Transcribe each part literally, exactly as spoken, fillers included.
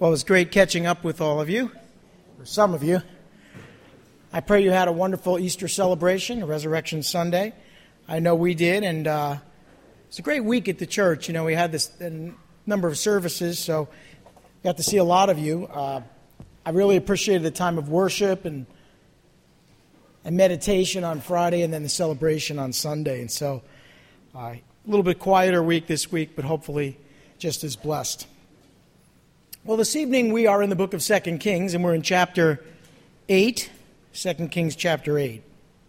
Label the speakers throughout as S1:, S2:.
S1: Well, it was great catching up with all of you, or some of you. I pray you had a wonderful Easter celebration, a Resurrection Sunday. I know we did, and uh, it's a great week at the church. You know, we had this a number of services, so got to see a lot of you. Uh, I really appreciated the time of worship and and meditation on Friday, and then the celebration on Sunday. And so, uh, a little bit quieter week this week, but hopefully just as blessed. Well, this evening we are in the book of Second Kings, and we're in chapter eight, Second Kings chapter eight.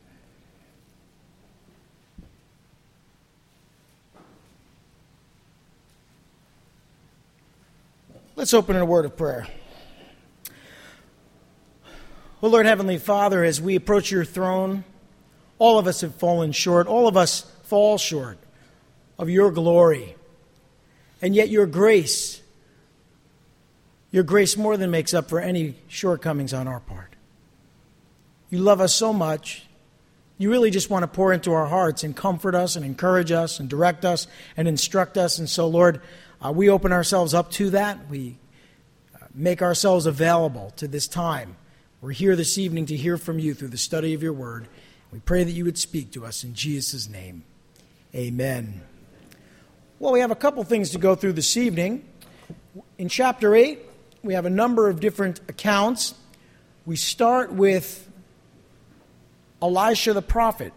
S1: Let's open in a word of prayer. Oh, Lord Heavenly Father, as we approach your throne, all of us have fallen short. All of us fall short of your glory. And yet your grace, your grace more than makes up for any shortcomings on our part. You love us so much. You really just want to pour into our hearts and comfort us and encourage us and direct us and instruct us. And so, Lord, uh, we open ourselves up to that. We uh, make ourselves available to this time. We're here this evening to hear from you through the study of your word. We pray that you would speak to us in Jesus' name. Amen. Well, we have a couple things to go through this evening. In chapter eight, we have a number of different accounts. We start with Elisha the prophet.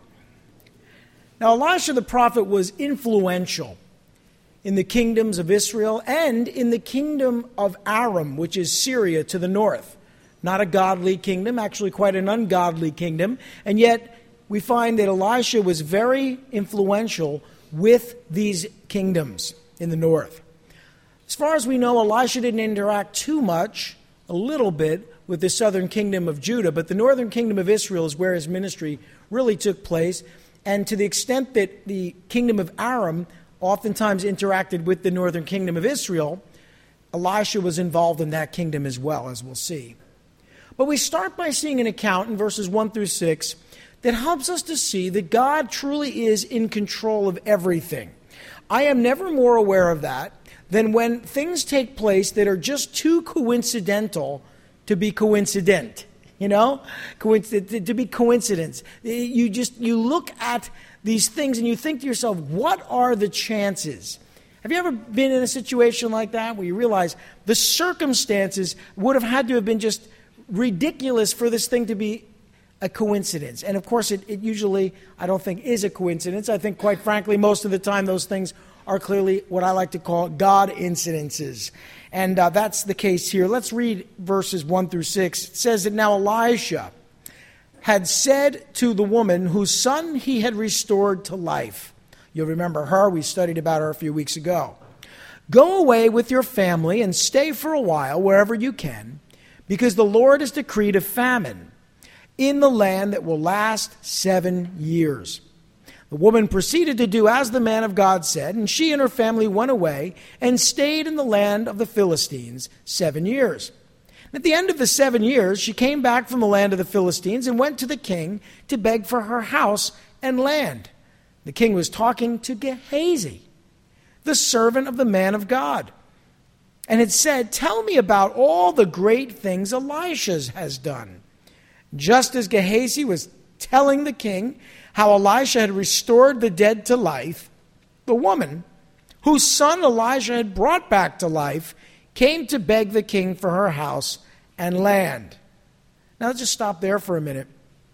S1: Now, Elisha the prophet was influential in the kingdoms of Israel and in the kingdom of Aram, which is Syria to the north. Not a godly kingdom, actually quite an ungodly kingdom. And yet, we find that Elisha was very influential with these kingdoms in the north. As far as we know, Elisha didn't interact too much, a little bit, with the southern kingdom of Judah, but the northern kingdom of Israel is where his ministry really took place. And to the extent that the kingdom of Aram oftentimes interacted with the northern kingdom of Israel, Elisha was involved in that kingdom as well, as we'll see. But we start by seeing an account in verses one through six that helps us to see that God truly is in control of everything. I am never more aware of that than when things take place that are just too coincidental to be coincident, you know, Coinc- to be coincidence. You just, you look at these things and you think to yourself, what are the chances? Have you ever been in a situation like that where you realize the circumstances would have had to have been just ridiculous for this thing to be a coincidence? And of course, it, it usually, I don't think, is a coincidence. I think, quite frankly, most of the time those things are clearly what I like to call God incidences. And uh, that's the case here. Let's read verses one through six. It says that now Elisha had said to the woman whose son he had restored to life. You'll remember her. We studied about her a few weeks ago. Go away with your family and stay for a while wherever you can, because the Lord has decreed a famine in the land that will last seven years. The woman proceeded to do as the man of God said, and she and her family went away and stayed in the land of the Philistines seven years. At the end of the seven years, she came back from the land of the Philistines and went to the king to beg for her house and land. The king was talking to Gehazi, the servant of the man of God, and had said, tell me about all the great things Elisha has done. Just as Gehazi was telling the king how Elisha had restored the dead to life, the woman, whose son Elisha had brought back to life, came to beg the king for her house and land. Now let's just stop there for a minute.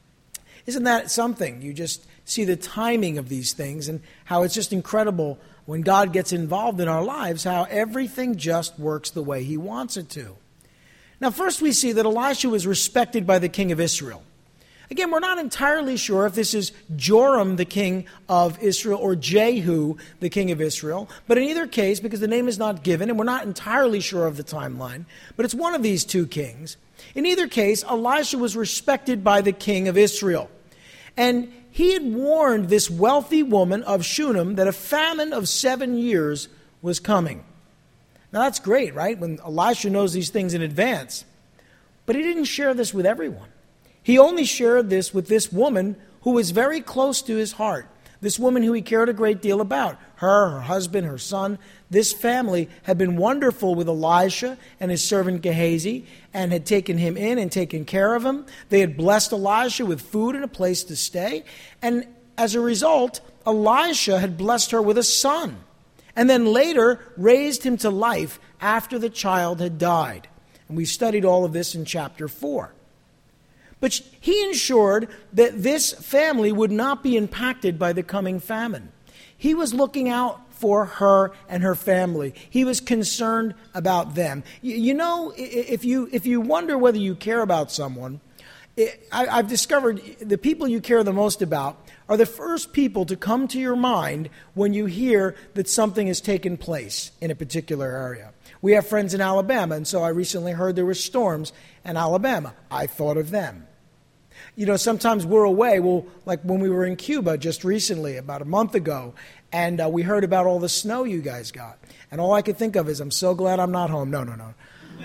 S1: Isn't that something? You just see the timing of these things and how it's just incredible when God gets involved in our lives, how everything just works the way he wants it to. Now, first we see that Elisha was respected by the king of Israel. Again, we're not entirely sure if this is Joram, the king of Israel, or Jehu, the king of Israel. But in either case, because the name is not given, and we're not entirely sure of the timeline, but it's one of these two kings. In either case, Elisha was respected by the king of Israel. And he had warned this wealthy woman of Shunem that a famine of seven years was coming. Now that's great, right? When Elisha knows these things in advance. But he didn't share this with everyone. He only shared this with this woman who was very close to his heart. This woman who he cared a great deal about, her, her husband, her son, this family had been wonderful with Elisha and his servant Gehazi and had taken him in and taken care of him. They had blessed Elisha with food and a place to stay. And as a result, Elisha had blessed her with a son and then later raised him to life after the child had died. And we studied all of this in chapter four. But he ensured that this family would not be impacted by the coming famine. He was looking out for her and her family. He was concerned about them. You, you know, if you if you wonder whether you care about someone, it, I, I've discovered the people you care the most about are the first people to come to your mind when you hear that something has taken place in a particular area. We have friends in Alabama, and so I recently heard there were storms in Alabama. I thought of them. You know, sometimes we're away. Well, like when we were in Cuba just recently, about a month ago, and uh, we heard about all the snow you guys got. And all I could think of is, I'm so glad I'm not home. No, no, no.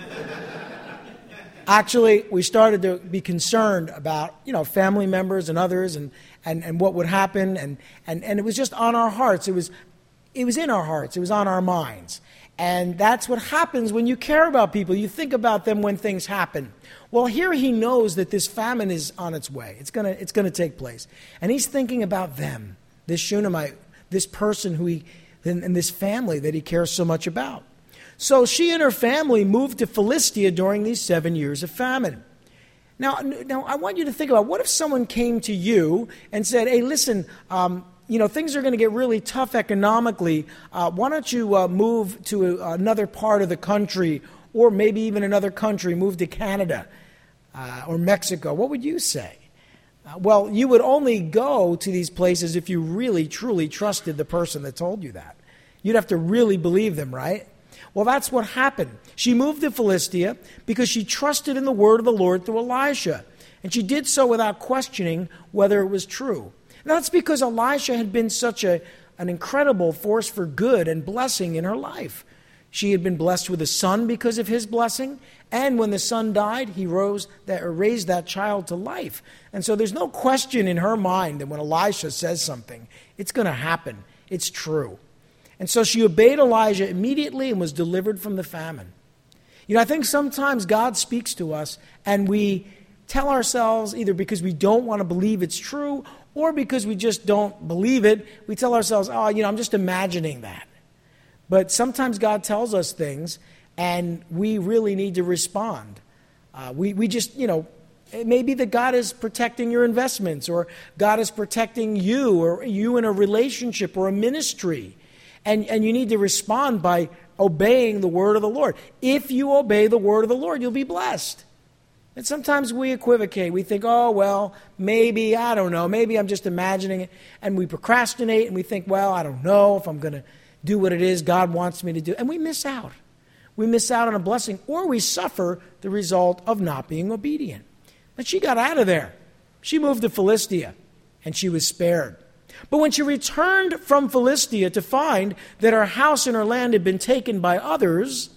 S1: Actually, we started to be concerned about, you know, family members and others and, and, and what would happen. And, and, and it was just on our hearts. It was, it was in our hearts. It was on our minds. And that's what happens when you care about people. You think about them when things happen. Well, here he knows that this famine is on its way. It's gonna, it's gonna take place. And he's thinking about them, this Shunammite, this person who he, and, and this family that he cares so much about. So she and her family moved to Philistia during these seven years of famine. Now, now I want you to think about, what if someone came to you and said, hey, listen, um, you know, things are going to get really tough economically. Uh, why don't you uh, move to a, another part of the country, or maybe even another country, move to Canada uh, or Mexico? What would you say? Uh, well, you would only go to these places if you really, truly trusted the person that told you that. You'd have to really believe them, right? Well, that's what happened. She moved to Philistia because she trusted in the word of the Lord through Elisha. And she did so without questioning whether it was true. Now, that's because Elisha had been such a, an incredible force for good and blessing in her life. She had been blessed with a son because of his blessing. And when the son died, he rose that, or raised that child to life. And so there's no question in her mind that when Elisha says something, it's going to happen. It's true. And so she obeyed Elijah immediately and was delivered from the famine. You know, I think sometimes God speaks to us and we tell ourselves, either because we don't want to believe it's true or because we just don't believe it, we tell ourselves, oh, you know, I'm just imagining that. But sometimes God tells us things and we really need to respond. Uh, we, we just, you know, it may be that God is protecting your investments, or God is protecting you, or you in a relationship or a ministry. And, and you need to respond by obeying the word of the Lord. If you obey the word of the Lord, you'll be blessed. And sometimes we equivocate. We think, oh, well, maybe, I don't know, maybe I'm just imagining it. And we procrastinate and we think, well, I don't know if I'm going to do what it is God wants me to do. And we miss out. We miss out on a blessing, or we suffer the result of not being obedient. But she got out of there. She moved to Philistia and she was spared. But when she returned from Philistia to find that her house and her land had been taken by others,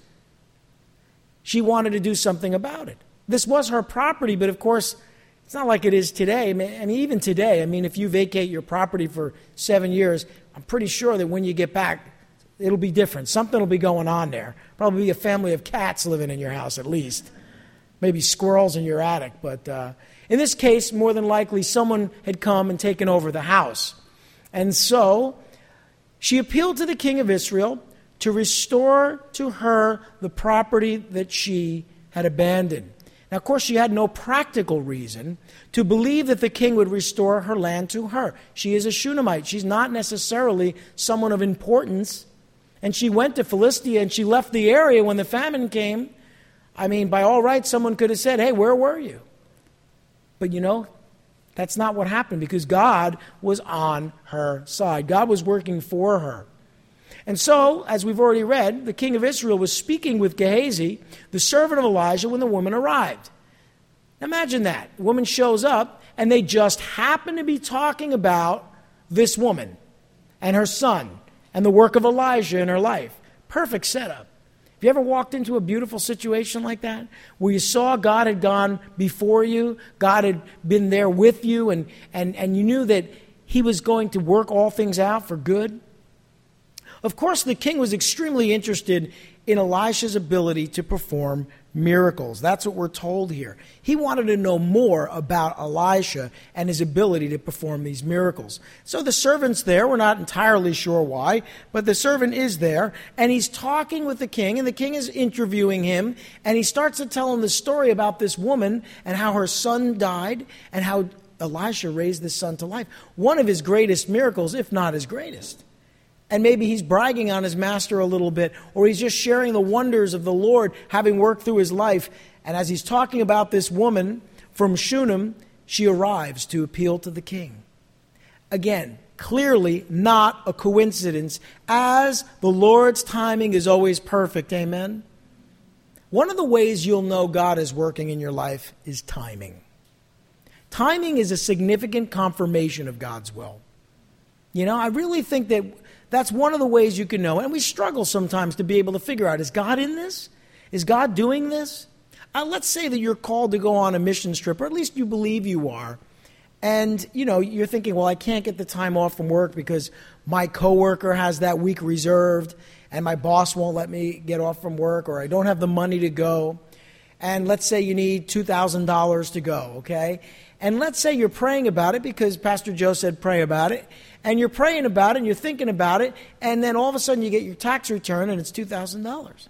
S1: she wanted to do something about it. This was her property, but of course, it's not like it is today. I mean, even today, I mean, if you vacate your property for seven years, I'm pretty sure that when you get back, it'll be different. Something will be going on there. Probably a family of cats living in your house at least. Maybe squirrels in your attic. But uh, in this case, more than likely, someone had come and taken over the house. And so she appealed to the king of Israel to restore to her the property that she had abandoned. Now, of course, she had no practical reason to believe that the king would restore her land to her. She is a Shunammite. She's not necessarily someone of importance. And she went to Philistia and she left the area when the famine came. I mean, by all rights, someone could have said, hey, where were you? But you know, that's not what happened, because God was on her side. God was working for her. And so, as we've already read, the king of Israel was speaking with Gehazi, the servant of Elijah, when the woman arrived. Now imagine that. The woman shows up, and they just happen to be talking about this woman and her son and the work of Elijah in her life. Perfect setup. Have you ever walked into a beautiful situation like that, where you saw God had gone before you, God had been there with you, and, and, and you knew that he was going to work all things out for good? Of course, the king was extremely interested in Elisha's ability to perform miracles. That's what we're told here. He wanted to know more about Elisha and his ability to perform these miracles. So the servant's there. We're not entirely sure why, but the servant is there, and he's talking with the king, and the king is interviewing him, and he starts to tell him the story about this woman and how her son died and how Elisha raised this son to life. One of his greatest miracles, if not his greatest. And maybe he's bragging on his master a little bit, or he's just sharing the wonders of the Lord having worked through his life. And as he's talking about this woman from Shunem, she arrives to appeal to the king. Again, clearly not a coincidence, as the Lord's timing is always perfect. Amen? One of the ways you'll know God is working in your life is timing. Timing is a significant confirmation of God's will. You know, I really think that that's one of the ways you can know. And we struggle sometimes to be able to figure out, is God in this? Is God doing this? Uh, let's say that you're called to go on a mission trip, or at least you believe you are. And, you know, you're thinking, well, I can't get the time off from work because my coworker has that week reserved and my boss won't let me get off from work, or I don't have the money to go. And let's say you need two thousand dollars to go, okay? And let's say you're praying about it because Pastor Joe said pray about it. And you're praying about it and you're thinking about it, and then all of a sudden you get your tax return and it's two thousand dollars.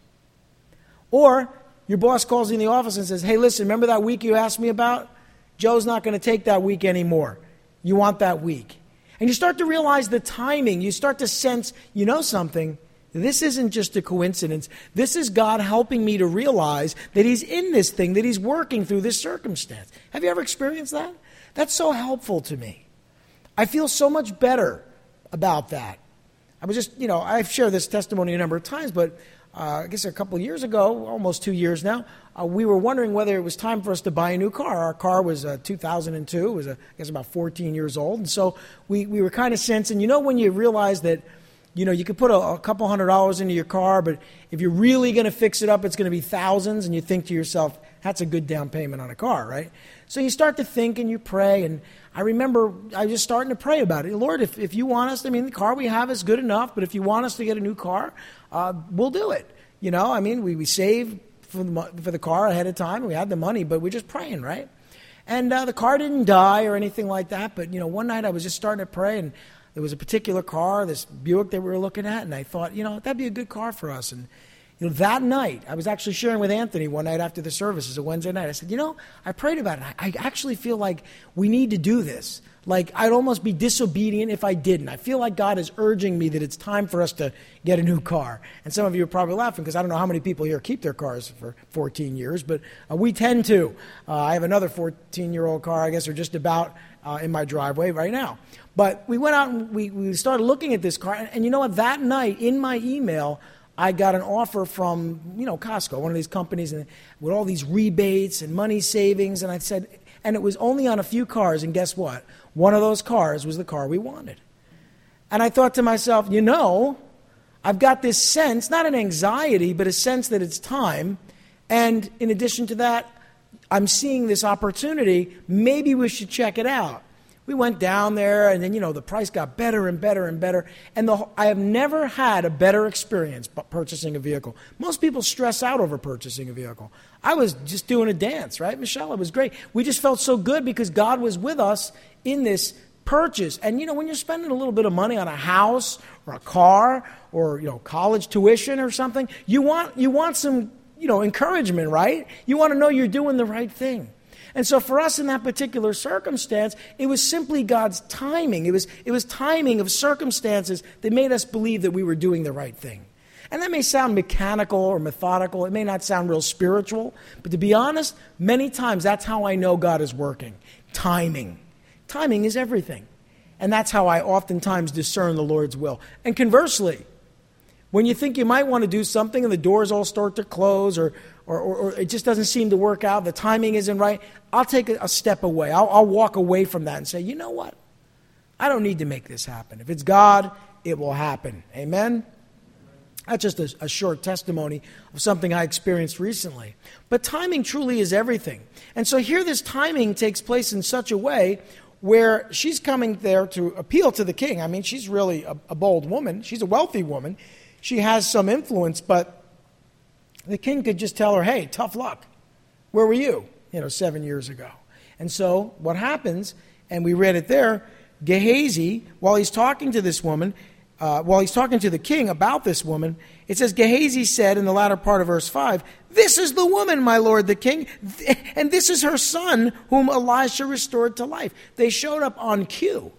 S1: Or your boss calls you in the office and says, hey, listen, remember that week you asked me about? Joe's not going to take that week anymore. You want that week. And you start to realize the timing. You start to sense, you know something, this isn't just a coincidence. This is God helping me to realize that he's in this thing, that he's working through this circumstance. Have you ever experienced that? That's so helpful to me. I feel so much better about that. I was just, you know, I've shared this testimony a number of times, but uh, I guess a couple of years ago, almost two years now, uh, we were wondering whether it was time for us to buy a new car. Our car was uh, two thousand two. It was, uh, I guess, about fourteen years old. And so we, we were kind of sensing, you know, when you realize that, you know, you could put a, a couple hundred dollars into your car, but if you're really going to fix it up, it's going to be thousands, and you think to yourself, that's a good down payment on a car, right? So you start to think and you pray, and I remember I was just starting to pray about it. Lord, if, if you want us, I mean, the car we have is good enough, but if you want us to get a new car, uh, we'll do it. You know, I mean, we, we saved for the, for the car ahead of time. We had the money, but we're just praying, right? And uh, the car didn't die or anything like that, but, you know, one night I was just starting to pray, and there was a particular car, this Buick that we were looking at, and I thought, you know, that'd be a good car for us. And you know, that night, I was actually sharing with Anthony one night after the service. It was a Wednesday night. I said, you know, I prayed about it. I, I actually feel like we need to do this. Like, I'd almost be disobedient if I didn't. I feel like God is urging me that it's time for us to get a new car. And some of you are probably laughing because I don't know how many people here keep their cars for fourteen years, but uh, we tend to. Uh, I have another fourteen-year-old car, I guess, or just about uh, in my driveway right now. But we went out and we, we started looking at this car. And, and you know what? That night, in my email, I got an offer from, you know, Costco, one of these companies, and with all these rebates and money savings. And I said, and it was only on a few cars. And guess what? One of those cars was the car we wanted. And I thought to myself, you know, I've got this sense, not an anxiety, but a sense that it's time. And in addition to that, I'm seeing this opportunity. Maybe we should check it out. We went down there, and then, you know, the price got better and better and better. And the, I have never had a better experience purchasing a vehicle. Most people stress out over purchasing a vehicle. I was just doing a dance, right, Michelle? It was great. We just felt so good because God was with us in this purchase. And, you know, when you're spending a little bit of money on a house or a car or, you know, college tuition or something, you want you want some, you know, encouragement, right? You want to know you're doing the right thing. And so for us in that particular circumstance, it was simply God's timing. It was, it was timing of circumstances that made us believe that we were doing the right thing. And that may sound mechanical or methodical. It may not sound real spiritual. But to be honest, many times that's how I know God is working. Timing. Timing is everything. And that's how I oftentimes discern the Lord's will. And conversely, when you think you might want to do something and the doors all start to close or or, or, or it just doesn't seem to work out, the timing isn't right, I'll take a, a step away. I'll, I'll walk away from that and say, you know what? I don't need to make this happen. If it's God, it will happen. Amen? That's just a, a short testimony of something I experienced recently. But timing truly is everything. And so here this timing takes place in such a way where she's coming there to appeal to the king. I mean, she's really a, a bold woman. She's a wealthy woman. She has some influence, but the king could just tell her, hey, tough luck. Where were you, you know, seven years ago? And so what happens, and we read it there, Gehazi, while he's talking to this woman, uh, while he's talking to the king about this woman, it says, Gehazi said in the latter part of verse five, this is the woman, my lord the king, and this is her son whom Elisha restored to life. They showed up on cue.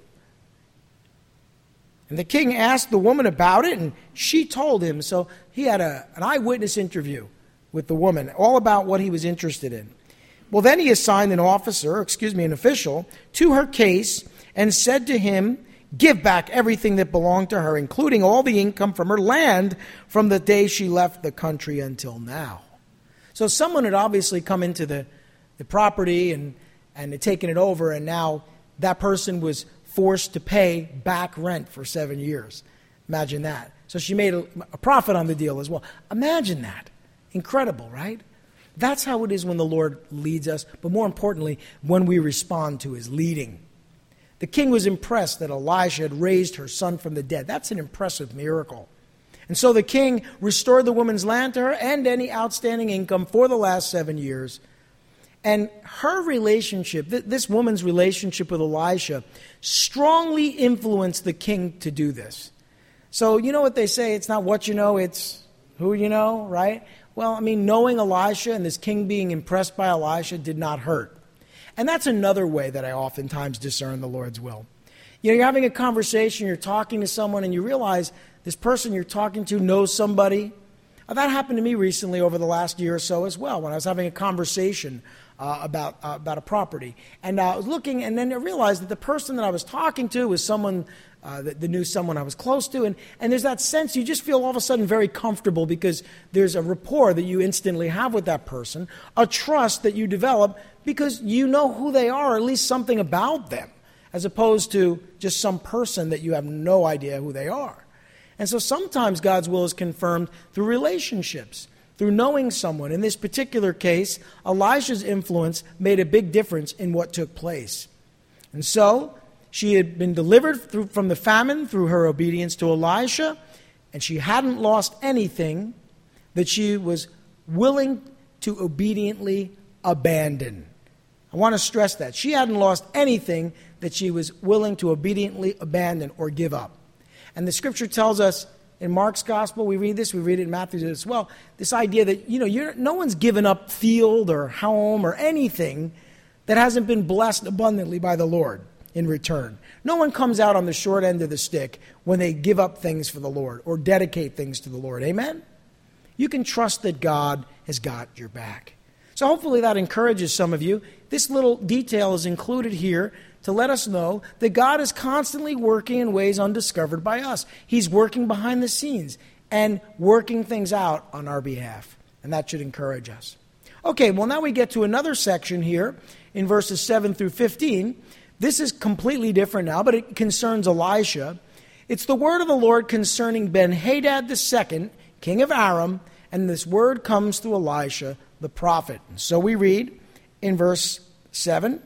S1: And the king asked the woman about it, and she told him. So he had a, an eyewitness interview with the woman, all about what he was interested in. Well, then he assigned an officer, excuse me, an official, to her case and said to him, give back everything that belonged to her, including all the income from her land from the day she left the country until now. So someone had obviously come into the, the property and, and had taken it over, and now that person was forced to pay back rent for seven years. Imagine that. So she made a, a profit on the deal as well. Imagine that. Incredible, right? That's how it is when the Lord leads us, but more importantly, when we respond to his leading. The king was impressed that Elisha had raised her son from the dead. That's an impressive miracle. And so the king restored the woman's land to her and any outstanding income for the last seven years. And her relationship, th- this woman's relationship with Elisha, strongly influenced the king to do this. So you know what they say, it's not what you know, it's who you know, right? Well, I mean, knowing Elisha and this king being impressed by Elisha did not hurt. And that's another way that I oftentimes discern the Lord's will. You know, you're having a conversation, you're talking to someone, and you realize this person you're talking to knows somebody. Uh, that happened to me recently over the last year or so as well, when I was having a conversation uh, about uh, about a property. And uh, I was looking, and then I realized that the person that I was talking to was someone uh, that, that knew someone I was close to. And, and there's that sense, you just feel all of a sudden very comfortable because there's a rapport that you instantly have with that person, a trust that you develop because you know who they are, or at least something about them, as opposed to just some person that you have no idea who they are. And so sometimes God's will is confirmed through relationships, through knowing someone. In this particular case, Elisha's influence made a big difference in what took place. And so she had been delivered through, from the famine through her obedience to Elisha, and she hadn't lost anything that she was willing to obediently abandon. I want to stress that. She hadn't lost anything that she was willing to obediently abandon or give up. And the scripture tells us in Mark's gospel, we read this, we read it in Matthew's as well, this idea that, you know, you're, no one's given up field or home or anything that hasn't been blessed abundantly by the Lord in return. No one comes out on the short end of the stick when they give up things for the Lord or dedicate things to the Lord. Amen? You can trust that God has got your back. So hopefully that encourages some of you. This little detail is included here to let us know that God is constantly working in ways undiscovered by us. He's working behind the scenes and working things out on our behalf. And that should encourage us. Okay, well now we get to another section here in verses seven through fifteen. This is completely different now, but it concerns Elisha. It's the word of the Lord concerning Ben-Hadad the second, king of Aram, and this word comes through Elisha the prophet. And so we read in verse seven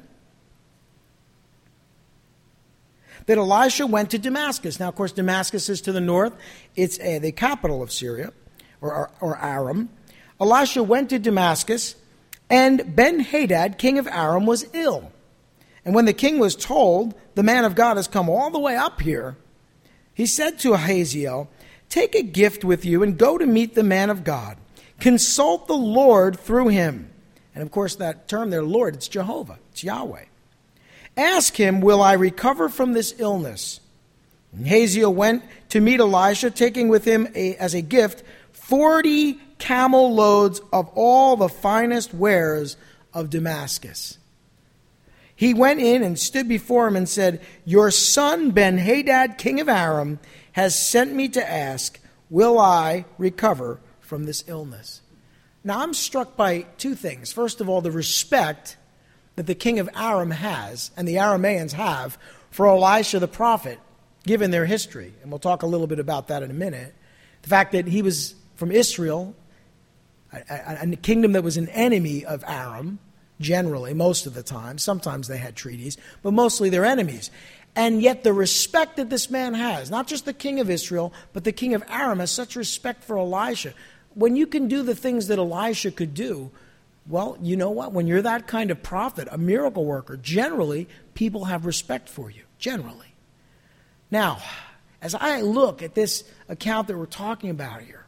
S1: that Elisha went to Damascus. Now, of course, Damascus is to the north. It's uh, the capital of Syria, or, or, or Aram. Elisha went to Damascus, and Ben-Hadad, king of Aram, was ill. And when the king was told, the man of God has come all the way up here, he said to Hazael, take a gift with you and go to meet the man of God. Consult the Lord through him. And of course, that term there, Lord, it's Jehovah, it's Yahweh. Ask him, will I recover from this illness? And Hazael went to meet Elisha, taking with him a, as a gift forty camel loads of all the finest wares of Damascus. He went in and stood before him and said, your son Ben-Hadad, king of Aram, has sent me to ask, will I recover from this illness? Now, I'm struck by two things. First of all, the respect that the king of Aram has, and the Arameans have, for Elisha the prophet, given their history. And we'll talk a little bit about that in a minute. The fact that he was from Israel, a, a, a kingdom that was an enemy of Aram, generally, most of the time. Sometimes they had treaties, but mostly they're enemies. And yet the respect that this man has, not just the king of Israel, but the king of Aram, has such respect for Elisha. When you can do the things that Elisha could do, well, you know what? When you're that kind of prophet, a miracle worker, generally, people have respect for you, generally. Now, as I look at this account that we're talking about here,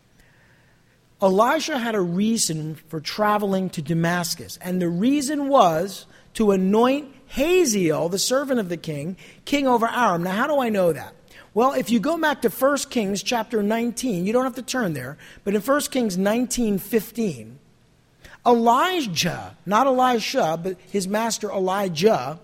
S1: Elisha had a reason for traveling to Damascus, and the reason was to anoint Hazael, the servant of the king, king over Aram. Now, how do I know that? Well, if you go back to First Kings chapter nineteen, you don't have to turn there, but in First Kings nineteen fifteen, Elijah, not Elisha, but his master Elijah,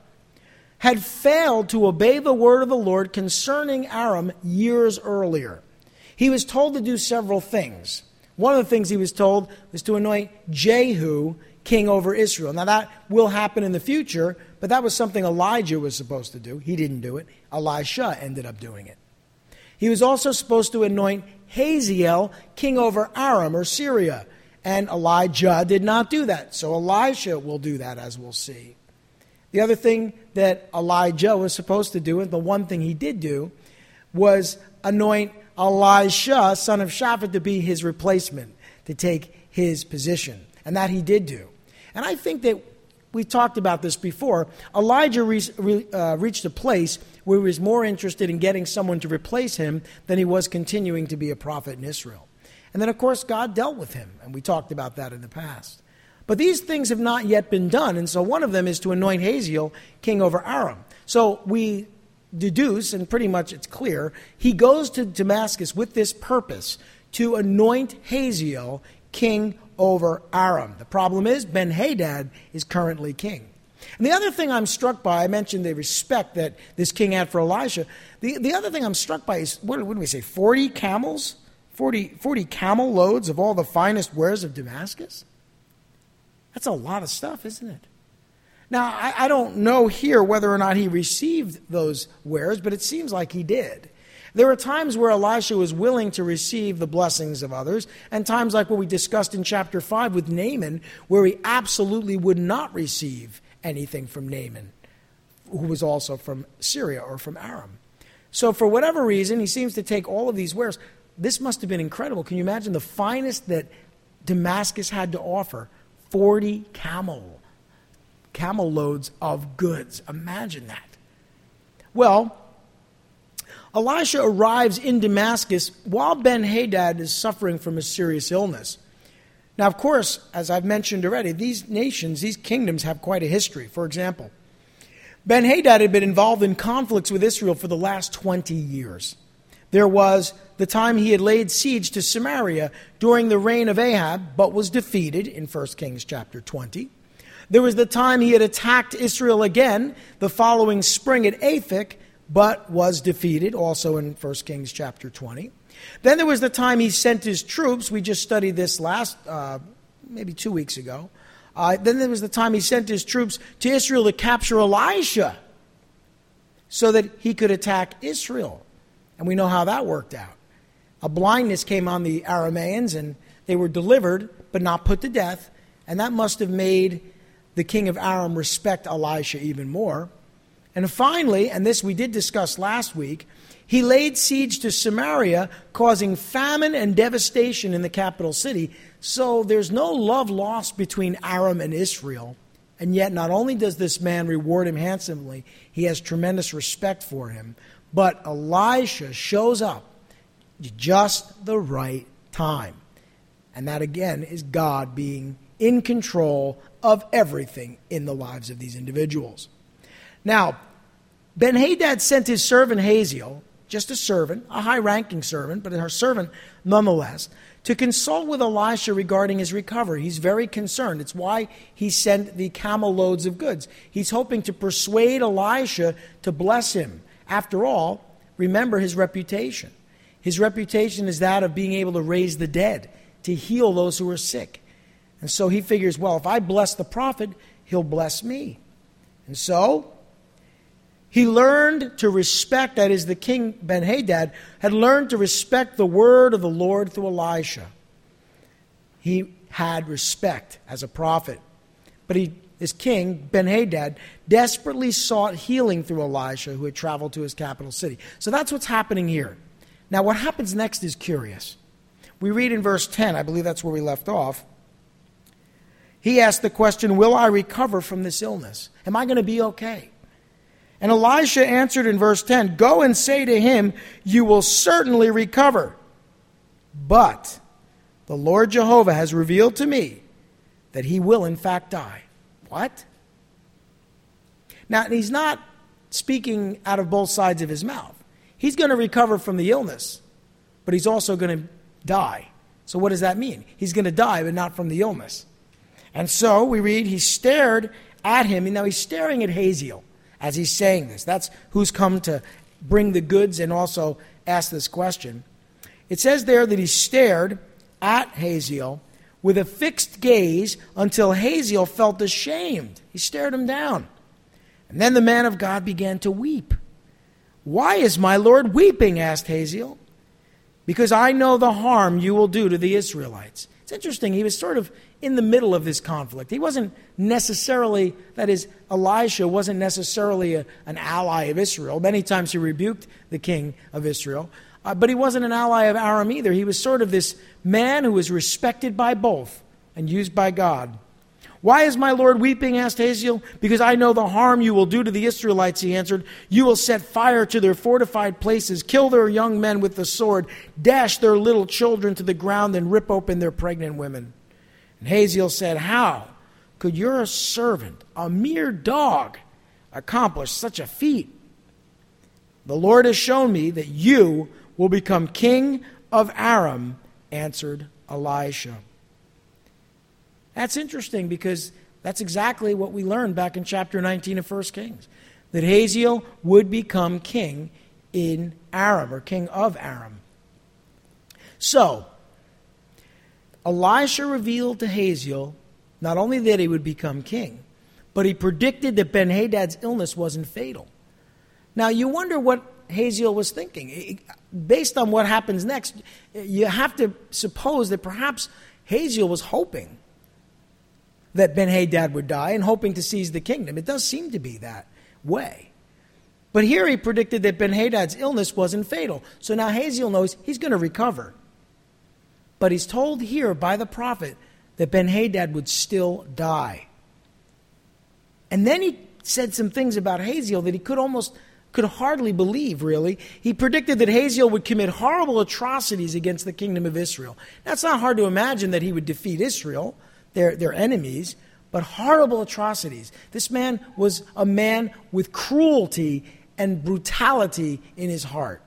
S1: had failed to obey the word of the Lord concerning Aram years earlier. He was told to do several things. One of the things he was told was to anoint Jehu king over Israel. Now that will happen in the future, but that was something Elijah was supposed to do. He didn't do it. Elisha ended up doing it. He was also supposed to anoint Hazael king over Aram or Syria, and Elijah did not do that. So Elisha will do that, as we'll see. The other thing that Elijah was supposed to do, and the one thing he did do, was anoint Elisha, son of Shaphat, to be his replacement, to take his position. And that he did do. And I think that we talked about this before. Elijah re- re- uh, reached a place where he was more interested in getting someone to replace him than he was continuing to be a prophet in Israel. And then, of course, God dealt with him, and we talked about that in the past. But these things have not yet been done, and so one of them is to anoint Hazael king over Aram. So we deduce, and pretty much it's clear, he goes to Damascus with this purpose, to anoint Hazael king over Aram. The problem is Ben-Hadad is currently king. And the other thing I'm struck by, I mentioned the respect that this king had for Elisha. The, the other thing I'm struck by is, what, what do we say, forty camels? forty, forty camel loads of all the finest wares of Damascus? That's a lot of stuff, isn't it? Now, I, I don't know here whether or not he received those wares, but it seems like he did. There were times where Elisha was willing to receive the blessings of others, and times like what we discussed in chapter five with Naaman, where he absolutely would not receive anything from Naaman, who was also from Syria or from Aram. So for whatever reason, he seems to take all of these wares. This must have been incredible. Can you imagine the finest that Damascus had to offer? forty camel, camel loads of goods. Imagine that. Well, Elisha arrives in Damascus while Ben-Hadad is suffering from a serious illness. Now, of course, as I've mentioned already, these nations, these kingdoms have quite a history. For example, Ben-Hadad had been involved in conflicts with Israel for the last twenty years. There was the time he had laid siege to Samaria during the reign of Ahab, but was defeated in First Kings chapter twenty. There was the time he had attacked Israel again the following spring at Aphek, but was defeated, also in First Kings chapter twenty. Then there was the time he sent his troops. We just studied this last, uh, maybe two weeks ago. Uh, then there was the time he sent his troops to Israel to capture Elisha so that he could attack Israel. And we know how that worked out. A blindness came on the Arameans, and they were delivered, but not put to death. And that must have made the king of Aram respect Elisha even more. And finally, and this we did discuss last week, he laid siege to Samaria, causing famine and devastation in the capital city. So there's no love lost between Aram and Israel. And yet not only does this man reward him handsomely, he has tremendous respect for him. But Elisha shows up at just the right time. And that again is God being in control of everything in the lives of these individuals. Now, Ben-Hadad sent his servant Hazael, just a servant, a high-ranking servant, but her servant nonetheless, to consult with Elisha regarding his recovery. He's very concerned. It's why he sent the camel loads of goods. He's hoping to persuade Elisha to bless him. After all, remember his reputation. His reputation is that of being able to raise the dead, to heal those who are sick. And so he figures, well, if I bless the prophet, he'll bless me. And so he learned to respect, that is, the king Ben-Hadad had learned to respect the word of the Lord through Elisha. He had respect as a prophet. But he, his king, Ben-Hadad, desperately sought healing through Elisha, who had traveled to his capital city. So that's what's happening here. Now, what happens next is curious. We read in verse ten, I believe that's where we left off. He asked the question, will I recover from this illness? Am I going to be okay? And Elisha answered in verse ten, go and say to him, you will certainly recover. But the Lord Jehovah has revealed to me that he will in fact die. What? Now, he's not speaking out of both sides of his mouth. He's going to recover from the illness, but he's also going to die. So what does that mean? He's going to die, but not from the illness. And so we read, he stared at him. And now he's staring at Hazael as he's saying this. That's who's come to bring the goods and also ask this question. It says there that he stared at Hazael with a fixed gaze until Hazael felt ashamed. He stared him down. And then the man of God began to weep. Why is my Lord weeping? Asked Hazael. Because I know the harm you will do to the Israelites. It's interesting. He was sort of in the middle of this conflict. He wasn't necessarily, that is, Elisha wasn't necessarily a, an ally of Israel. Many times he rebuked the king of Israel. Uh, but he wasn't an ally of Aram either. He was sort of this man who was respected by both and used by God. Why is my Lord weeping? Asked Hazael. Because I know the harm you will do to the Israelites, he answered. You will set fire to their fortified places, kill their young men with the sword, dash their little children to the ground, and rip open their pregnant women. And Hazael said, how could your servant, a mere dog, accomplish such a feat? The Lord has shown me that you will become king of Aram, answered Elisha. That's interesting because that's exactly what we learned back in chapter nineteen of First Kings, that Hazael would become king in Aram, or king of Aram. So, Elisha revealed to Hazael not only that he would become king, but he predicted that Ben-Hadad's illness wasn't fatal. Now, you wonder what Hazael was thinking. Based on what happens next, you have to suppose that perhaps Hazael was hoping that Ben-Hadad would die and hoping to seize the kingdom. It does seem to be that way. But here he predicted that Ben-Hadad's illness wasn't fatal. So now Hazael knows he's going to recover. But he's told here by the prophet that Ben-Hadad would still die. And then he said some things about Hazael that he could almost, could hardly believe, really. He predicted that Hazael would commit horrible atrocities against the kingdom of Israel. Now, it's not hard to imagine that he would defeat Israel, their, their enemies, but horrible atrocities. This man was a man with cruelty and brutality in his heart.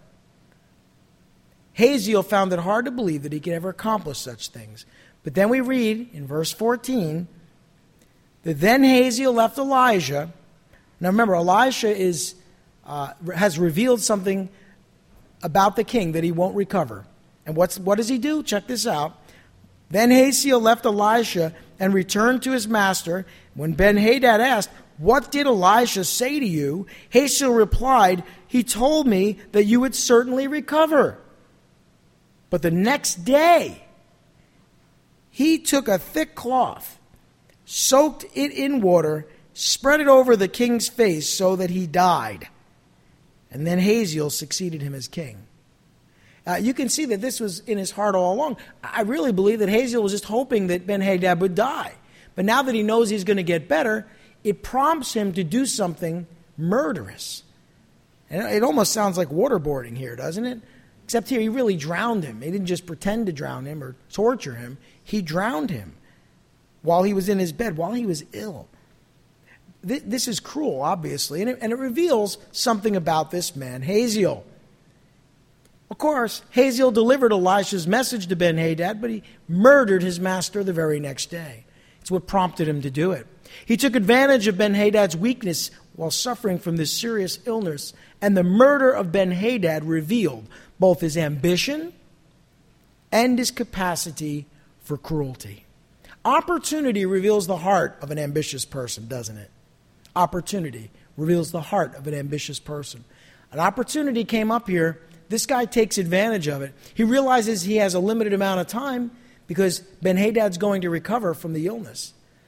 S1: Hazael found it hard to believe that he could ever accomplish such things. But then we read in verse fourteen that then Hazael left Elijah. Now remember, Elisha is, uh, has revealed something about the king that he won't recover. And what's, what does he do? Check this out. Then Hazael left Elisha and returned to his master. When Ben-Hadad asked, what did Elisha say to you? Hazael replied, he told me that you would certainly recover. But the next day, he took a thick cloth, soaked it in water, spread it over the king's face so that he died. And then Hazael succeeded him as king. Uh, you can see that this was in his heart all along. I really believe that Hazael was just hoping that Ben-Hadad would die. But now that he knows he's going to get better, it prompts him to do something murderous. And it almost sounds like waterboarding here, doesn't it? Except here he really drowned him. He didn't just pretend to drown him or torture him. He drowned him while he was in his bed, while he was ill. This is cruel, obviously, and it, and it reveals something about this man, Hazael. Of course, Hazael delivered Elisha's message to Ben-Hadad, but he murdered his master the very next day. It's what prompted him to do it. He took advantage of Ben-Hadad's weakness while suffering from this serious illness, and the murder of Ben-Hadad revealed both his ambition and his capacity for cruelty. Opportunity reveals the heart of an ambitious person, doesn't it? Opportunity reveals the heart of an ambitious person. An opportunity came up here. This guy takes advantage of it. He realizes he has a limited amount of time because Ben-Hadad's going to recover from the illness.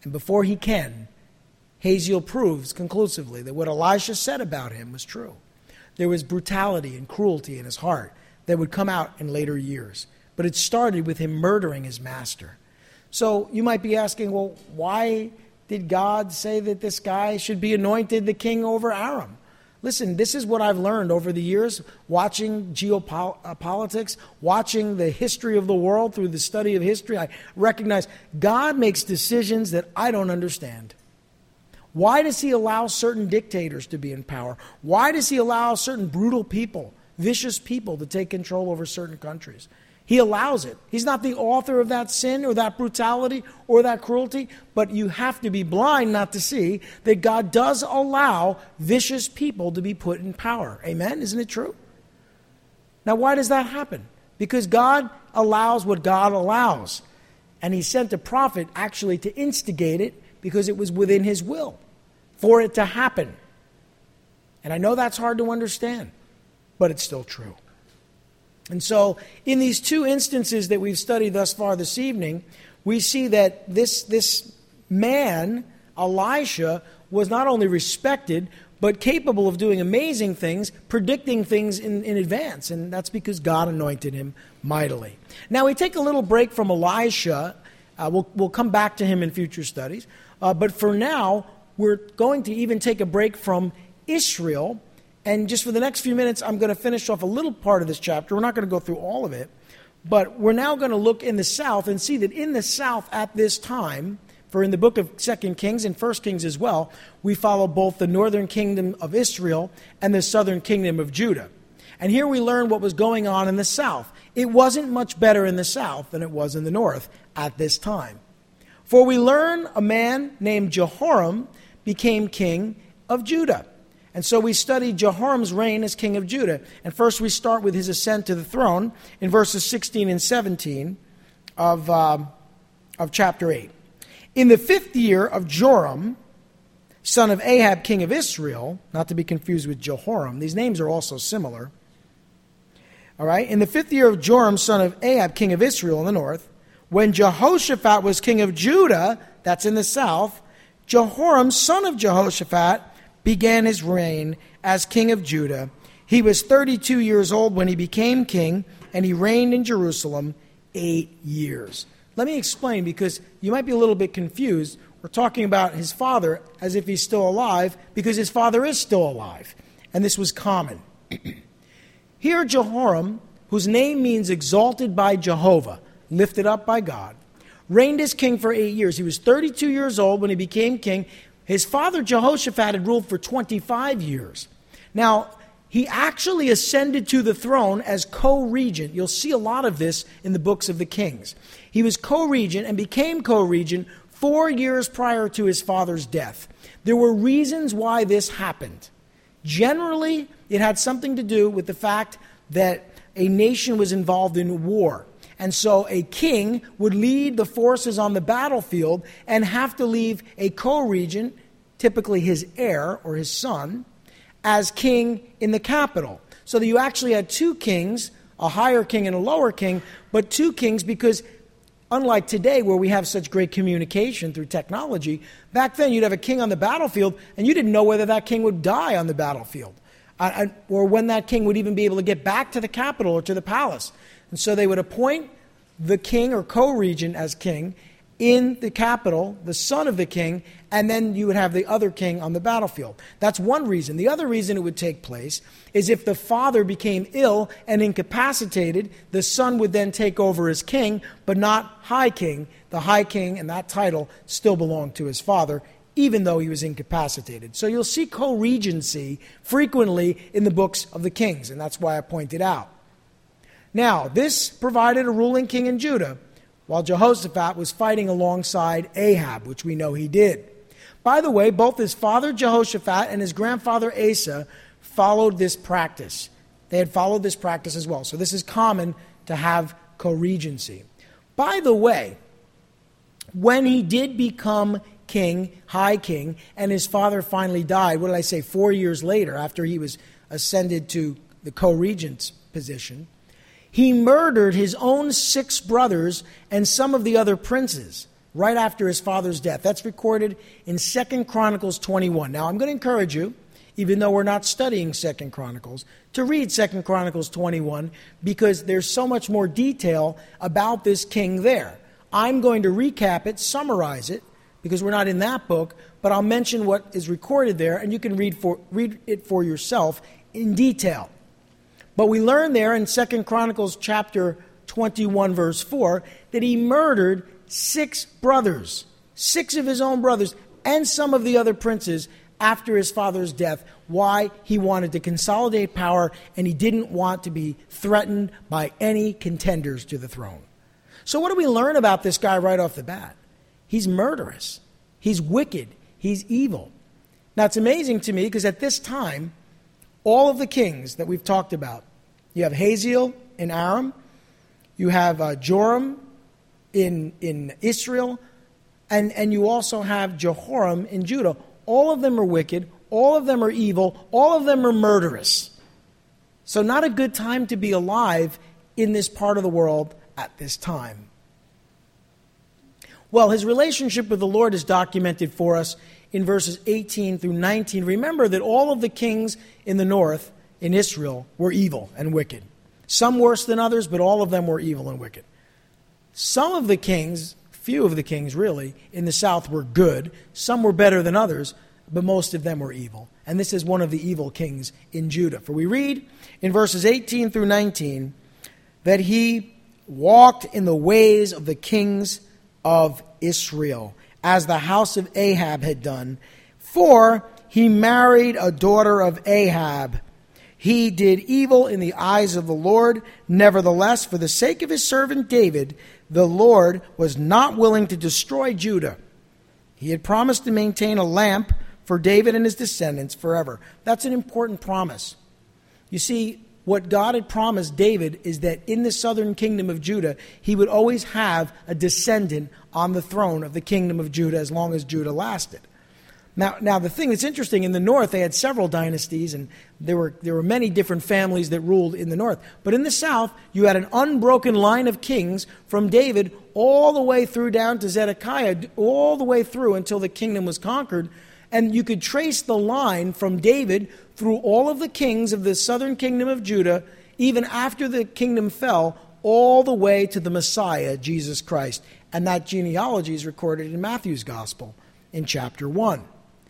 S1: And before he can, Hazael proves conclusively that what Elisha said about him was true. There was brutality and cruelty in his heart that would come out in later years. But it started with him murdering his master. So you might be asking, well, why did God say that this guy should be anointed the king over Aram? Listen, this is what I've learned over the years, watching geopolitics, watching the history of the world through the study of history. I recognize God makes decisions that I don't understand. Why does he allow certain dictators to be in power? Why does he allow certain brutal people, vicious people, to take control over certain countries? He allows it. He's not the author of that sin or that brutality or that cruelty, but you have to be blind not to see that God does allow vicious people to be put in power. Amen? Isn't it true? Now, why does that happen? Because God allows what God allows. And he sent a prophet actually to instigate it because it was within his will for it to happen. And I know that's hard to understand, but it's still true. And so in these two instances that we've studied thus far this evening, we see that this, this man, Elisha, was not only respected, but capable of doing amazing things, predicting things in, in advance. And that's because God anointed him mightily. Now we take a little break from Elisha. Uh, we'll, we'll come back to him in future studies. Uh, but for now, we're going to even take a break from Israel. And just for the next few minutes, I'm going to finish off a little part of this chapter. We're not going to go through all of it. But we're now going to look in the south and see that in the south at this time, for in the book of Second Kings and First Kings as well, we follow both the northern kingdom of Israel and the southern kingdom of Judah. And here we learn what was going on in the south. It wasn't much better in the south than it was in the north at this time. For we learn a man named Jehoram became king of Judah. And so we study Jehoram's reign as king of Judah. And first we start with his ascent to the throne in verses sixteen and seventeen of, um, of chapter eight. In the fifth year of Joram, son of Ahab, king of Israel, not to be confused with Jehoram, these names are also similar. All right, in the fifth year of Joram, son of Ahab, king of Israel in the north, when Jehoshaphat was king of Judah, that's in the south, Jehoram, son of Jehoshaphat, began his reign as king of Judah. He was thirty-two years old when he became king, and he reigned in Jerusalem eight years. Let me explain, because you might be a little bit confused. We're talking about his father as if he's still alive, because his father is still alive. And this was common. Here Jehoram, whose name means exalted by Jehovah, lifted up by God, reigned as king for eight years. He was thirty-two years old when he became king. His father Jehoshaphat had ruled for twenty-five years. Now, he actually ascended to the throne as co-regent. You'll see a lot of this in the books of the kings. He was co-regent and became co-regent four years prior to his father's death. There were reasons why this happened. Generally, it had something to do with the fact that a nation was involved in war. And so a king would lead the forces on the battlefield and have to leave a co-regent, typically his heir or his son, as king in the capital. So that you actually had two kings, a higher king and a lower king, but two kings because unlike today where we have such great communication through technology, back then you'd have a king on the battlefield and you didn't know whether that king would die on the battlefield uh, or when that king would even be able to get back to the capital or to the palace. And so they would appoint the king or co-regent as king in the capital, the son of the king, and then you would have the other king on the battlefield. That's one reason. The other reason it would take place is if the father became ill and incapacitated, the son would then take over as king, but not high king. The high king and that title still belonged to his father, even though he was incapacitated. So you'll see co-regency frequently in the books of the kings, and that's why I pointed out. Now, this provided a ruling king in Judah, while Jehoshaphat was fighting alongside Ahab, which we know he did. By the way, both his father Jehoshaphat and his grandfather Asa followed this practice. They had followed this practice as well. So this is common to have co-regency. By the way, when he did become king, high king, and his father finally died, what did I say, four years later after he was ascended to the co-regent's position, he murdered his own six brothers and some of the other princes. right after his father's death. That's recorded in Second Chronicles twenty-one. Now, I'm going to encourage you, even though we're not studying Second Chronicles, to read Second Chronicles twenty-one, because there's so much more detail about this king there. I'm going to recap it, summarize it, because we're not in that book, but I'll mention what is recorded there, and you can read for read it for yourself in detail. But we learn there in Second Chronicles chapter twenty-one, verse four, that he murdered six brothers, six of his own brothers, and some of the other princes after his father's death. Why? He wanted to consolidate power, and he didn't want to be threatened by any contenders to the throne. So what do we learn about this guy right off the bat? He's murderous. He's wicked. He's evil. Now, it's amazing to me because at this time, all of the kings that we've talked about, you have Hazael in Aram, you have uh, Joram in, in Israel, and, and you also have Jehoram in Judah. All of them are wicked. All of them are evil. All of them are murderous. So not a good time to be alive in this part of the world at this time. Well, his relationship with the Lord is documented for us in verses eighteen through nineteen. Remember that all of the kings in the north, in Israel, were evil and wicked. Some worse than others, but all of them were evil and wicked. Some of the kings, few of the kings really, in the south were good. Some were better than others, but most of them were evil. And this is one of the evil kings in Judah. For we read in verses eighteen through nineteen that he walked in the ways of the kings of Israel, as the house of Ahab had done. For he married a daughter of Ahab. He did evil in the eyes of the Lord. Nevertheless, for the sake of his servant David, the Lord was not willing to destroy Judah. He had promised to maintain a lamp for David and his descendants forever. That's an important promise. You see, what God had promised David is that in the southern kingdom of Judah, he would always have a descendant on the throne of the kingdom of Judah as long as Judah lasted. Now, now the thing that's interesting, in the north, they had several dynasties, and there were, there were many different families that ruled in the north. But in the south, you had an unbroken line of kings from David all the way through down to Zedekiah, all the way through until the kingdom was conquered. And you could trace the line from David through all of the kings of the southern kingdom of Judah, even after the kingdom fell, all the way to the Messiah, Jesus Christ. And that genealogy is recorded in Matthew's Gospel in chapter one.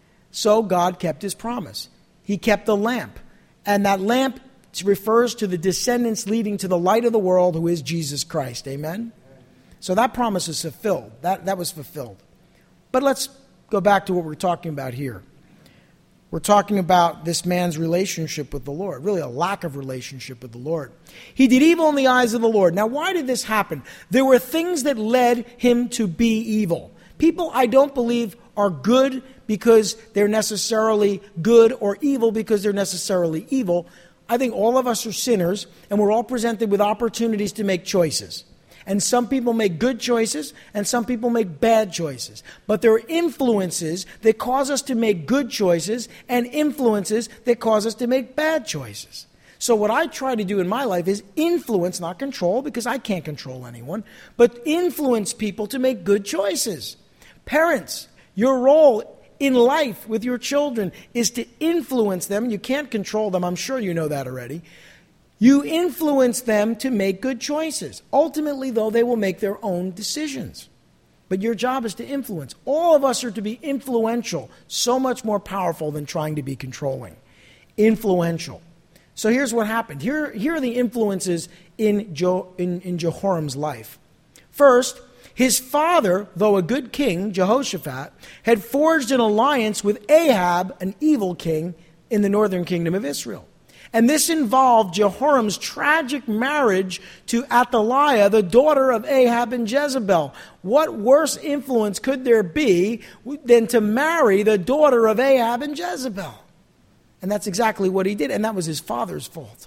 S1: So God kept his promise. He kept the lamp. And that lamp refers to the descendants leading to the light of the world, who is Jesus Christ. Amen? So that promise is fulfilled. That, that was fulfilled. But let's go back to what we're talking about here. We're talking about this man's relationship with the Lord, really a lack of relationship with the Lord. He did evil in the eyes of the Lord. Now, why did this happen? There were things that led him to be evil. People, I don't believe, are good because they're necessarily good, or evil because they're necessarily evil. I think all of us are sinners, and we're all presented with opportunities to make choices. And some people make good choices, and some people make bad choices. But there are influences that cause us to make good choices, and influences that cause us to make bad choices. So what I try to do in my life is influence, not control, because I can't control anyone, but influence people to make good choices. Parents, your role in life with your children is to influence them. You can't control them. I'm sure you know that already. You influence them to make good choices. Ultimately, though, they will make their own decisions. But your job is to influence. All of us are to be influential, so much more powerful than trying to be controlling. Influential. So here's what happened. Here, here are the influences in, jo, in, in Jehoram's life. First, his father, though a good king, Jehoshaphat, had forged an alliance with Ahab, an evil king, in the northern kingdom of Israel. And this involved Jehoram's tragic marriage to Athaliah, the daughter of Ahab and Jezebel. What worse influence could there be than to marry the daughter of Ahab and Jezebel? And that's exactly what he did, and that was his father's fault.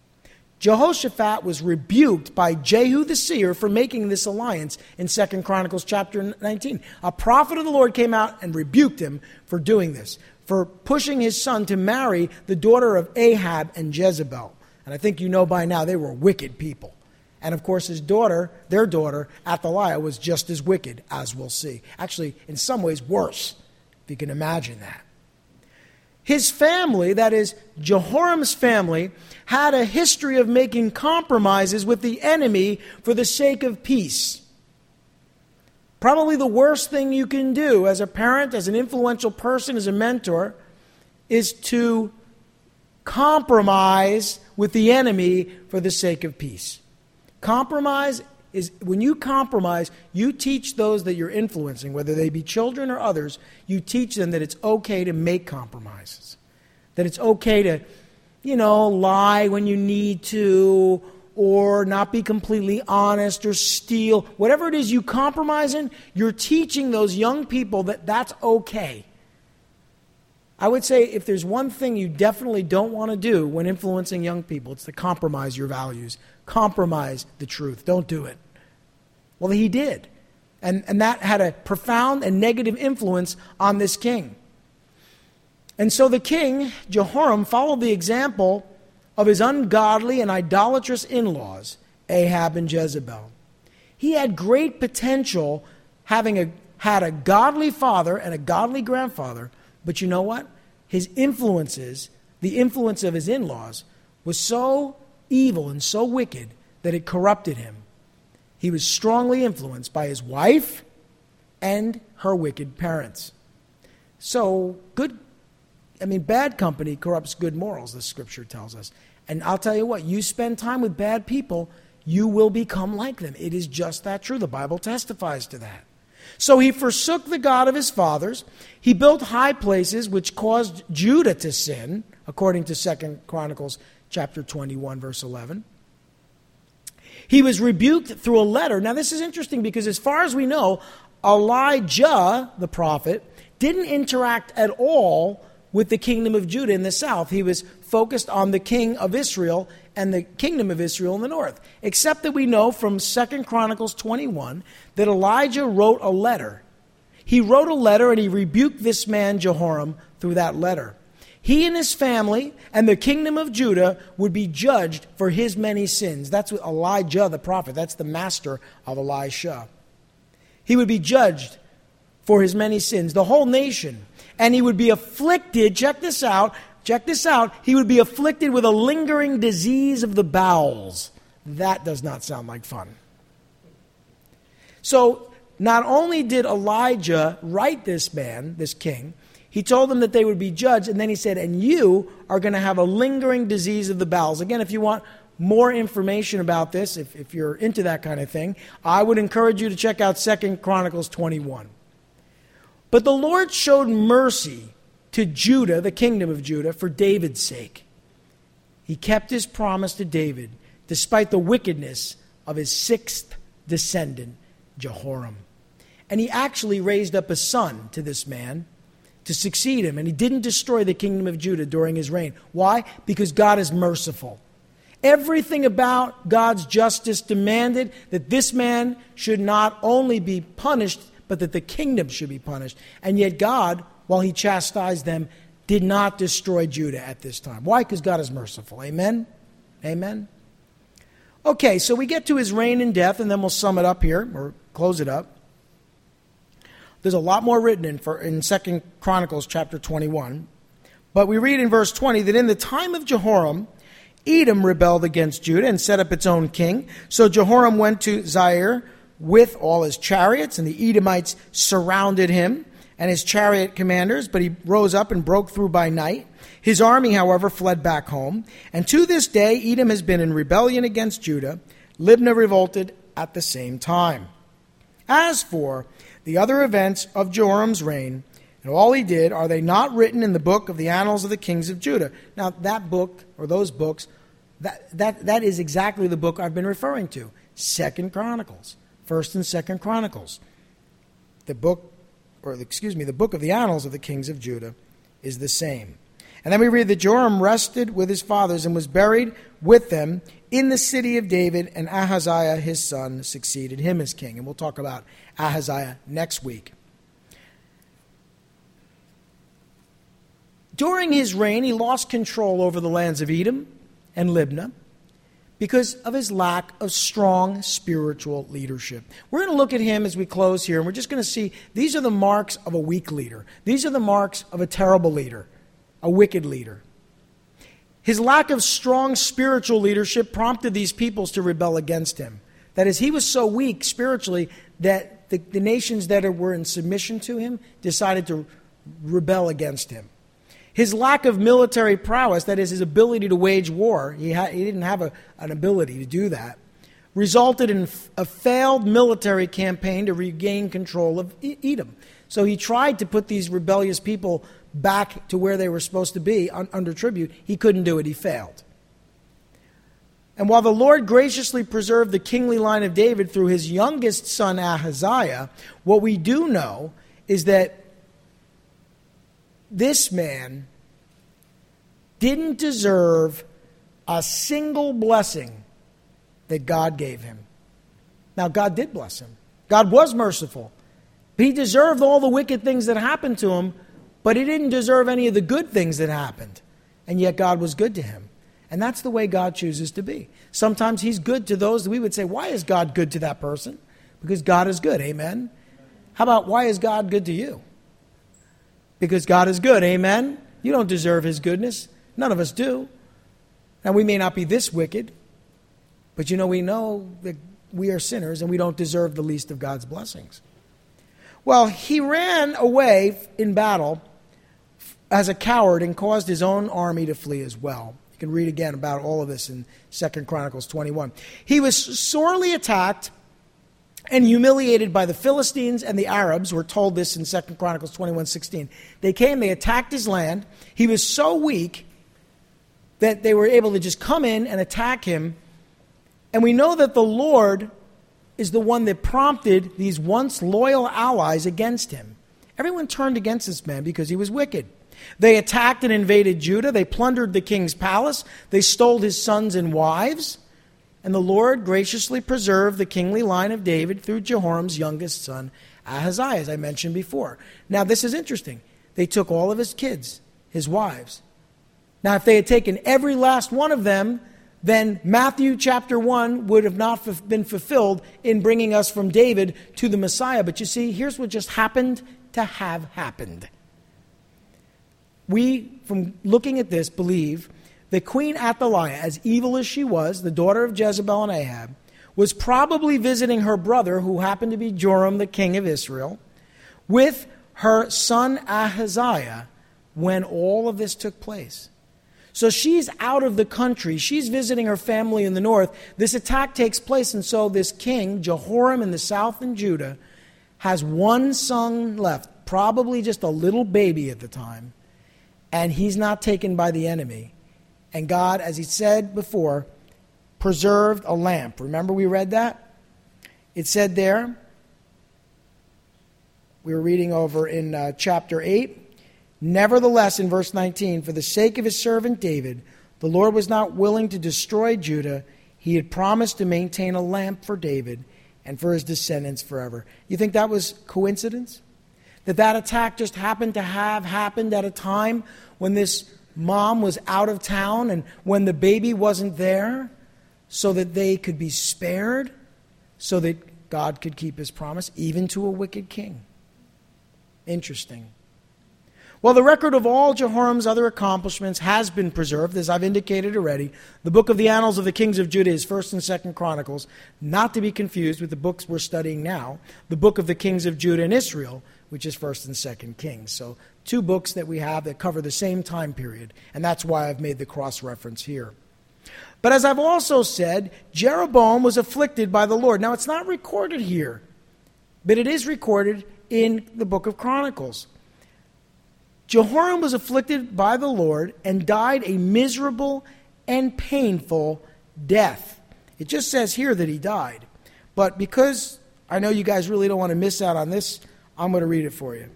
S1: Jehoshaphat was rebuked by Jehu the seer for making this alliance in Second Chronicles chapter nineteen. A prophet of the Lord came out and rebuked him for doing this, for pushing his son to marry the daughter of Ahab and Jezebel. And I think you know by now they were wicked people. And of course, his daughter, their daughter, Athaliah, was just as wicked, as we'll see. Actually, in some ways worse, if you can imagine that. His family, that is, Jehoram's family, had a history of making compromises with the enemy for the sake of peace. Probably the worst thing you can do as a parent, as an influential person, as a mentor, is to compromise with the enemy for the sake of peace. Compromise is, when you compromise, you teach those that you're influencing, whether they be children or others, you teach them that it's okay to make compromises. That it's okay to, you know, lie when you need to, or not be completely honest, or steal. Whatever it is you compromise in, you're teaching those young people that that's okay. I would say if there's one thing you definitely don't want to do when influencing young people, it's to compromise your values. Compromise the truth. Don't do it. Well, he did. And, and that had a profound and negative influence on this king. And so the king, Jehoram, followed the example of his ungodly and idolatrous in-laws, Ahab and Jezebel. He had great potential, having a, had a godly father and a godly grandfather, but you know what? His influences, the influence of his in-laws, was so evil and so wicked that it corrupted him. He was strongly influenced by his wife and her wicked parents. So, good, I mean, bad company corrupts good morals, the scripture tells us. And I'll tell you what, you spend time with bad people, you will become like them. It is just that true. The Bible testifies to that. So he forsook the God of his fathers. He built high places which caused Judah to sin, according to Second Chronicles chapter twenty-one, verse eleven. He was rebuked through a letter. Now this is interesting because as far as we know, Elijah, the prophet, didn't interact at all with the kingdom of Judah in the south. He was focused on the king of Israel and the kingdom of Israel in the north. Except that we know from Second Chronicles twenty-one that Elijah wrote a letter. He wrote a letter and he rebuked this man Jehoram through that letter. He and his family and the kingdom of Judah would be judged for his many sins. That's what Elijah the prophet, that's the master of Elisha. He would be judged for his many sins, the whole nation. And he would be afflicted, check this out, check this out, he would be afflicted with a lingering disease of the bowels. That does not sound like fun. So, not only did Elijah write this man, this king, he told them that they would be judged, and then he said, and you are going to have a lingering disease of the bowels. Again, if you want more information about this, if, if you're into that kind of thing, I would encourage you to check out Second Chronicles twenty-one. But the Lord showed mercy to Judah, the kingdom of Judah, for David's sake. He kept his promise to David, despite the wickedness of his sixth descendant, Jehoram. And he actually raised up a son to this man to succeed him, and he didn't destroy the kingdom of Judah during his reign. Why? Because God is merciful. Everything about God's justice demanded that this man should not only be punished, but that the kingdom should be punished. And yet God, while he chastised them, did not destroy Judah at this time. Why? Because God is merciful. Amen? Amen? Okay, so we get to his reign and death, and then we'll sum it up here, or close it up. There's a lot more written in, for, in Second Chronicles chapter twenty-one. But we read in verse twenty that in the time of Jehoram, Edom rebelled against Judah and set up its own king. So Jehoram went to Zair with all his chariots, and the Edomites surrounded him and his chariot commanders, but he rose up and broke through by night. His army, however, fled back home. And to this day, Edom has been in rebellion against Judah. Libnah revolted at the same time. As for the other events of Jehoram's reign, and all he did, are they not written in the book of the annals of the kings of Judah? Now, that book, or those books, that, that, that is exactly the book I've been referring to. Second Chronicles. First and Second Chronicles. The book, or excuse me, the book of the annals of the kings of Judah is the same. And then we read that Joram rested with his fathers and was buried with them in the city of David, and Ahaziah, his son, succeeded him as king. And we'll talk about Ahaziah next week. During his reign, he lost control over the lands of Edom and Libnah. because of his lack of strong spiritual leadership. We're going to look at him as we close here, and we're just going to see these are the marks of a weak leader. These are the marks of a terrible leader, a wicked leader. His lack of strong spiritual leadership prompted these peoples to rebel against him. That is, he was so weak spiritually that the, the nations that were in submission to him decided to rebel against him. His lack of military prowess, that is, his ability to wage war, he, ha- he didn't have a, an ability to do that, resulted in f- a failed military campaign to regain control of e- Edom. So he tried to put these rebellious people back to where they were supposed to be un- under tribute. He couldn't do it. He failed. And while the Lord graciously preserved the kingly line of David through his youngest son Ahaziah, what we do know is that this man didn't deserve a single blessing that God gave him. Now, God did bless him. God was merciful. But he deserved all the wicked things that happened to him, but he didn't deserve any of the good things that happened. And yet God was good to him. And that's the way God chooses to be. Sometimes he's good to those that we would say, why is God good to that person? Because God is good, amen? How about, why is God good to you? Because God is good, amen? You don't deserve his goodness. None of us do. Now, we may not be this wicked, but you know, we know that we are sinners and we don't deserve the least of God's blessings. Well, he ran away in battle as a coward and caused his own army to flee as well. You can read again about all of this in Second Chronicles twenty-one. He was sorely attacked and humiliated by the Philistines and the Arabs. We're told this in Second Chronicles twenty-one sixteen. They came, they attacked his land. He was so weak that they were able to just come in and attack him. And we know that the Lord is the one that prompted these once loyal allies against him. Everyone turned against this man because he was wicked. They attacked and invaded Judah. They plundered the king's palace. They stole his sons and wives. And the Lord graciously preserved the kingly line of David through Jehoram's youngest son, Ahaziah, as I mentioned before. Now, this is interesting. They took all of his kids, his wives. Now, if they had taken every last one of them, then Matthew chapter one would have not been fulfilled in bringing us from David to the Messiah. But you see, here's what just happened to have happened. We, from looking at this, believe that Queen Athaliah, as evil as she was, the daughter of Jezebel and Ahab, was probably visiting her brother, who happened to be Joram, the king of Israel, with her son Ahaziah when all of this took place. So she's out of the country. She's visiting her family in the north. This attack takes place, and so this king, Jehoram in the south in Judah, has one son left, probably just a little baby at the time, and he's not taken by the enemy. And God, as he said before, preserved a lamp. Remember we read that? It said there, we were reading over in uh, chapter eight, nevertheless, in verse nineteen, for the sake of his servant David, the Lord was not willing to destroy Judah. He had promised to maintain a lamp for David and for his descendants forever. You think that was coincidence? That that attack just happened to have happened at a time when this mom was out of town and when the baby wasn't there, so that they could be spared, so that God could keep his promise, even to a wicked king. Interesting. Well, the record of all Jehoram's other accomplishments has been preserved, as I've indicated already. The book of the Annals of the Kings of Judah is First and Second Chronicles, not to be confused with the books we're studying now, the book of the Kings of Judah and Israel, which is First and Second Kings. So two books that we have that cover the same time period, and that's why I've made the cross-reference here. But as I've also said, Jeroboam was afflicted by the Lord. Now, it's not recorded here, but it is recorded in the book of Chronicles. Jehoram was afflicted by the Lord and died a miserable and painful death. It just says here that he died. But because I know you guys really don't want to miss out on this, I'm going to read it for you.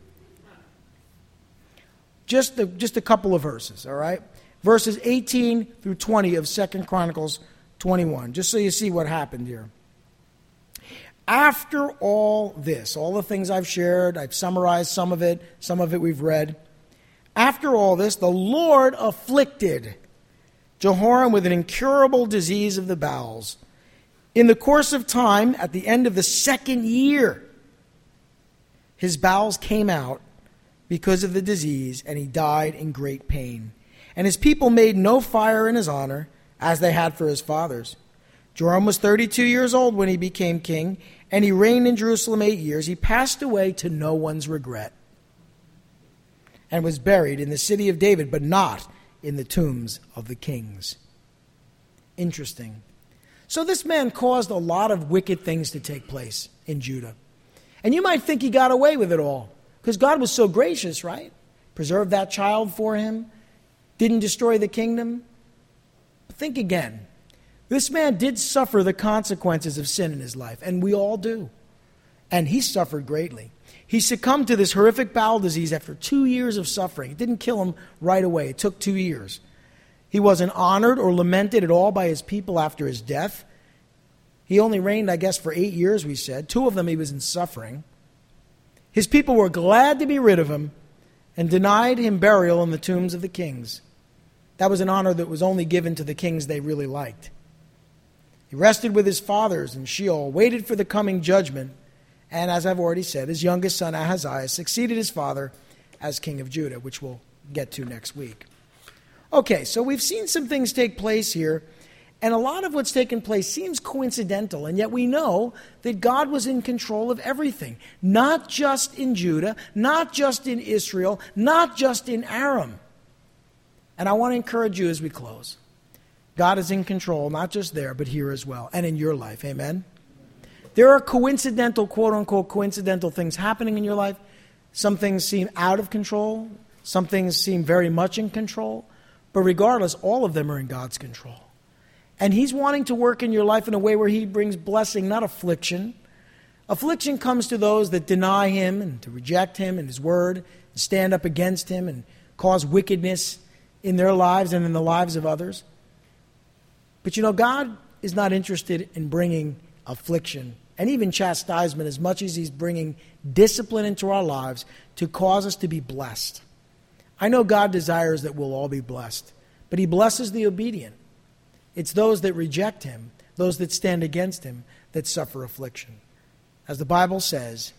S1: Just a, just a couple of verses, all right? Verses eighteen through twenty of Second Chronicles twenty-one, just so you see what happened here. After all this, all the things I've shared, I've summarized some of it, some of it we've read. After all this, the Lord afflicted Jehoram with an incurable disease of the bowels. In the course of time, at the end of the second year, his bowels came out because of the disease, and he died in great pain. And his people made no fire in his honor, as they had for his fathers. Joram was thirty-two years old when he became king, and he reigned in Jerusalem eight years. He passed away to no one's regret, and was buried in the city of David, but not in the tombs of the kings. Interesting. So this man caused a lot of wicked things to take place in Judah. And you might think he got away with it all, because God was so gracious, right? Preserved that child for him, didn't destroy the kingdom. But think again. This man did suffer the consequences of sin in his life, and we all do. And he suffered greatly. He succumbed to this horrific bowel disease after two years of suffering. It didn't kill him right away. It took two years. He wasn't honored or lamented at all by his people after his death. He only reigned, I guess, for eight years, we said. Two of them he was in suffering. His people were glad to be rid of him and denied him burial in the tombs of the kings. That was an honor that was only given to the kings they really liked. He rested with his fathers in Sheol, waited for the coming judgment, and as I've already said, his youngest son Ahaziah succeeded his father as king of Judah, which we'll get to next week. Okay, so we've seen some things take place here, and a lot of what's taken place seems coincidental, and yet we know that God was in control of everything, not just in Judah, not just in Israel, not just in Aram. And I want to encourage you as we close. God is in control, not just there, but here as well, and in your life. Amen? There are coincidental, quote-unquote, coincidental things happening in your life. Some things seem out of control. Some things seem very much in control. But regardless, all of them are in God's control. And he's wanting to work in your life in a way where he brings blessing, not affliction. Affliction comes to those that deny him and to reject him and his word, and stand up against him and cause wickedness in their lives and in the lives of others. But you know, God is not interested in bringing affliction and even chastisement as much as he's bringing discipline into our lives to cause us to be blessed. I know God desires that we'll all be blessed, but he blesses the obedient. It's those that reject him, those that stand against him, that suffer affliction. As the Bible says,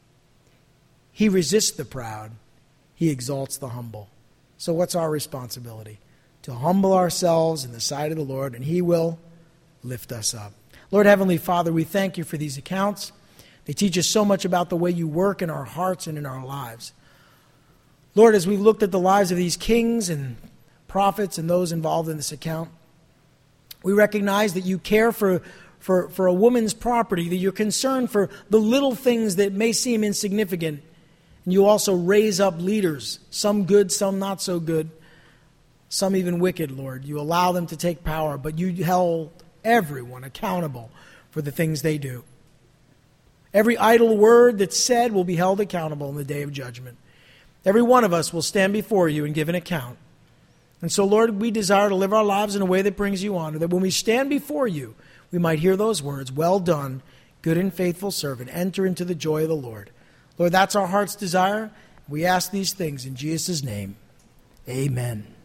S1: he resists the proud, he exalts the humble. So what's our responsibility? To humble ourselves in the sight of the Lord, and he will lift us up. Lord Heavenly Father, we thank you for these accounts. They teach us so much about the way you work in our hearts and in our lives. Lord, as we've looked at the lives of these kings and prophets and those involved in this account, we recognize that you care for, for, for a woman's property, that you're concerned for the little things that may seem insignificant. And you also raise up leaders, some good, some not so good, some even wicked, Lord. You allow them to take power, but you held everyone accountable for the things they do. Every idle word that's said will be held accountable in the day of judgment. Every one of us will stand before you and give an account. And so, Lord, we desire to live our lives in a way that brings you honor, that when we stand before you, we might hear those words, "Well done, good and faithful servant, enter into the joy of the Lord." Lord, that's our heart's desire. We ask these things in Jesus' name. Amen.